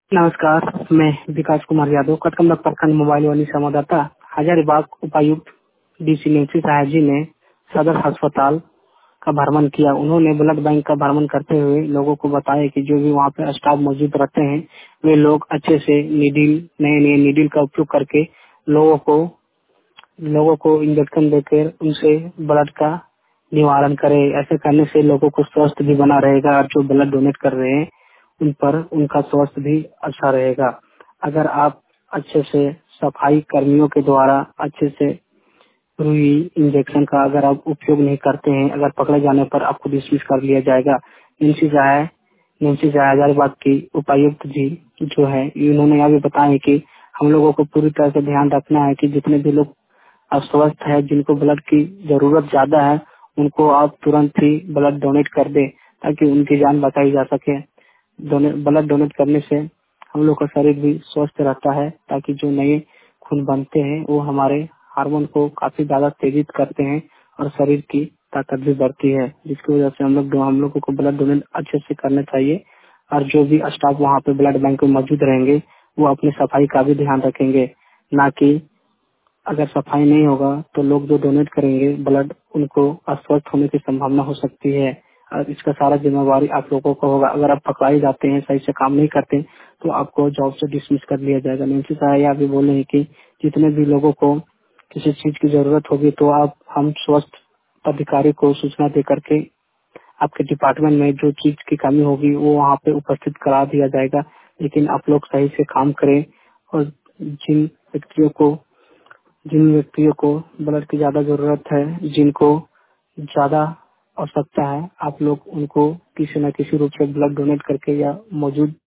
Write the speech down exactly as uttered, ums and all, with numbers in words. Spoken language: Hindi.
नमस्कार, मैं विकास कुमार यादव कटकमलक प्रखंड मोबाइल वाली संवाददाता हजारीबाग उपायुक्त डीसी नेंसी साहब जी ने सदर अस्पताल का भ्रमण किया। उन्होंने ब्लड बैंक का भ्रमण करते हुए लोगों को बताया कि जो भी वहाँ पे स्टाफ मौजूद रहते हैं वे लोग अच्छे से नीडिल नए नए नीडिल का उपयोग करके लोगों को लोगों को इंजेक्शन देकर उनसे ब्लड का निवारण करे। ऐसे करने से लोगों को स्वास्थ्य भी बना रहेगा और जो ब्लड डोनेट कर रहे हैं उन पर उनका स्वास्थ्य भी अच्छा रहेगा। अगर आप अच्छे से सफाई कर्मियों के द्वारा अच्छे से रुई इंजेक्शन का अगर आप उपयोग नहीं करते हैं, अगर पकड़े जाने पर आपको डिसमिस कर लिया जाएगा। निम्सी जाए निम्सी जाए हजारीबाग की उपायुक्त जी जो है इन्होंने यह भी बताया कि हम लोगों को पूरी तरह से ध्यान रखना है कि जितने भी लोग अस्वस्थ है, जिनको ब्लड की जरूरत ज्यादा है, उनको आप तुरंत ही ब्लड डोनेट कर दे ताकि उनकी जान बचाई जा सके। डोनेट ब्लड डोनेट करने से हम लोग का शरीर भी स्वस्थ रहता है ताकि जो नए खून बनते हैं वो हमारे हार्मोन को काफी ज्यादा तेजित करते हैं और शरीर की ताकत भी बढ़ती है, जिसकी वजह से हम लोग हम लोगों को ब्लड डोनेट अच्छे से करना चाहिए। और जो भी स्टाफ वहाँ पे ब्लड बैंक में मौजूद रहेंगे वो अपनी सफाई का भी ध्यान रखेंगे, ना कि अगर सफाई नहीं होगा तो लोग जो डोनेट करेंगे ब्लड उनको अस्वस्थ होने की संभावना हो सकती है और इसका सारा जिम्मेवारी आप लोगों को होगा। अगर आप पकड़ाई जाते हैं, सही से काम नहीं करते तो आपको जॉब से डिसमिस कर लिया जाएगा। नेंसी साहब यह भी बोल रहे हैं कि जितने भी लोगों को किसी चीज की जरूरत होगी तो आप हम स्वास्थ्य अधिकारी को सूचना दे करके आपके डिपार्टमेंट में जो चीज की कमी होगी वो वहाँ पे उपस्थित करा दिया जाएगा। लेकिन आप लोग सही से काम करें और जिन व्यक्तियों को जिन व्यक्तियों को ब्लड की ज्यादा जरूरत है, जिनको ज्यादा आवश्यकता है, आप लोग उनको किसी न किसी रूप से ब्लड डोनेट करके या मौजूद